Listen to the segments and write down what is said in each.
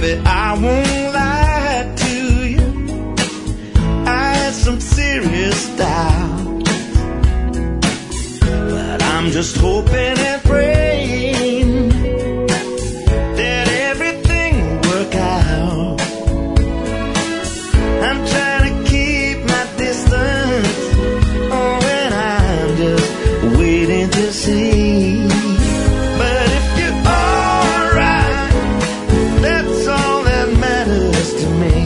Baby, I won't lie to you. I had some serious doubts, but I'm just hoping and praying that everything will work out. I'm trying to keep my distance, oh, and I'm just waiting to see. But if you're alright, that's all that matters to me.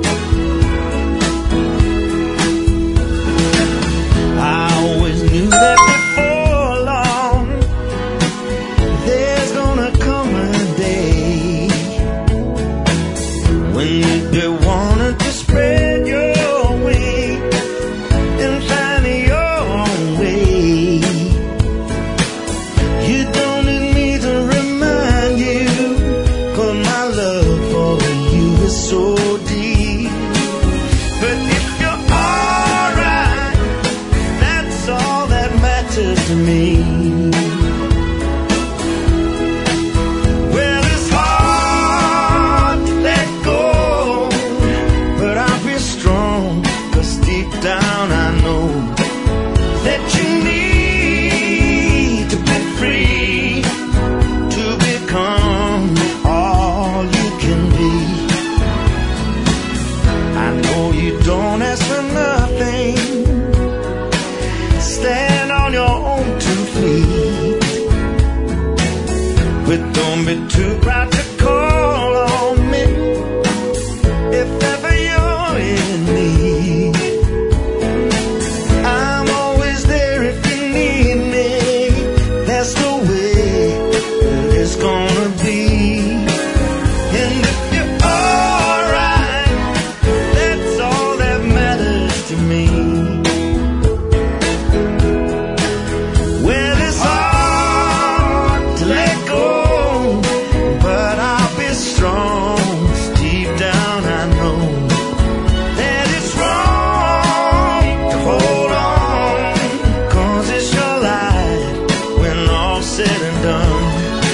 I always knew that before long there's gonna come a day when you'd be wanting to spread your wings and find your own way. You don't need me to remind you, 'cause my love for you is so deep. But if you're alright, that's all that matters to me. Well, it's hard to let go, but I'll be strong, 'cause deep down I know that you need to be free to become all you can be. I know you don't ask for nothing, stand on your own 2 feet, but don't be too proud to call on me if ever you're in need. I'm always there if you need me. That's the way that it's gonna be. And if you're alright, that's all that matters to me. Well, it's hard to let go, but I'll be strong. 'Cause deep down I know that it's wrong to hold on, 'cause it's your life when all's said and done.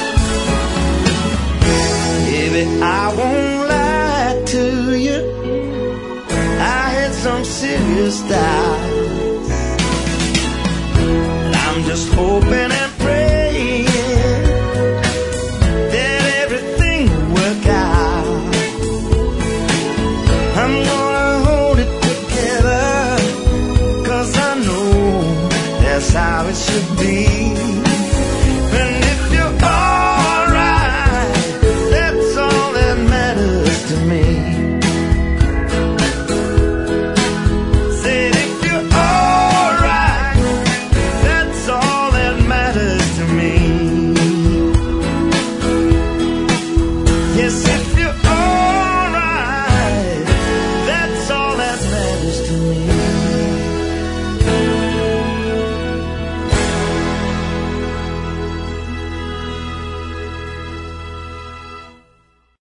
Baby, I won't lie to you. I had some serious doubts,